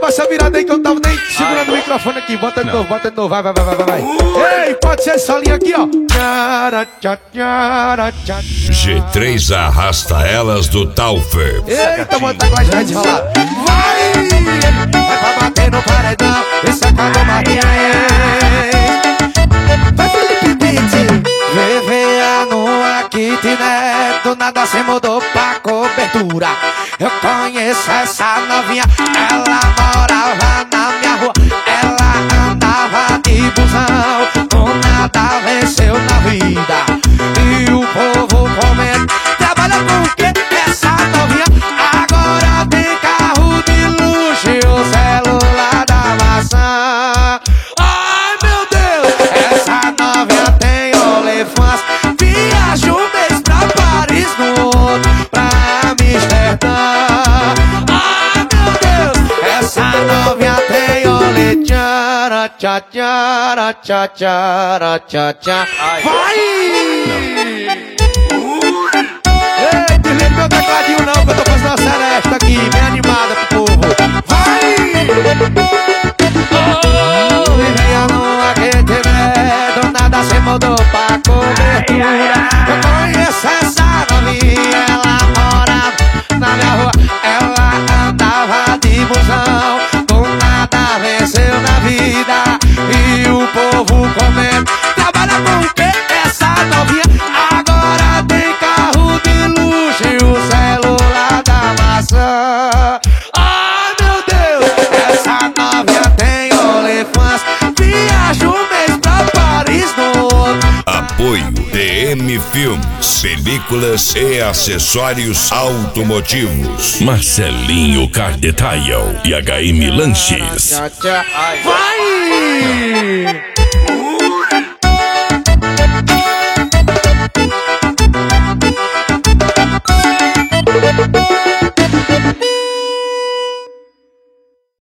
dá essa virada aí que eu não tava nem segurando o microfone aqui. Bota de novo, vai. Ei, pode ser essa linha aqui, ó. G3 arrasta elas do Taufer. Eita, mano, tá com a gente rolar. Vai! É pra bater no paredão. Esse acabou Maria. Vai, Felipe Pitti. VVA no kitnet. Do nada se mudou pra cobertura. Eu conheço essa novinha. Ela morava na minha rua. Ela andava de busão. Do nada venceu na vida. E o povo comenta. Trabalha com o quê? Essa novinha agora tem carro de luxo e o celular da maçã. Ai meu Deus, essa novinha tem OnlyFans. Viaja um mês pra Paris, no outro pra Amsterdã. Ai meu Deus, essa novinha tem OnlyFans. Vai! Ei, desliga meu tecladinho não, que eu tô fazendo uma seresta aqui, bem animada pro povo. Vai! Vivia num aquecimento, do nada se mudou pra cobertura. Eu conheço essa novinha, ela morava na minha rua. Ela andava de busão, do nada venceu na vida. E o povo comenta, trabalha com o quê? Essa novinha agora tem carro de luxo e o celular da maçã. Ai meu Deus, essa novinha tem OnlyFans. Viaja um mês pra Paris, no outro. Apoio DM Filmes, películas e acessórios automotivos. Marcelinho Car Detail e HM Lanches. Vai!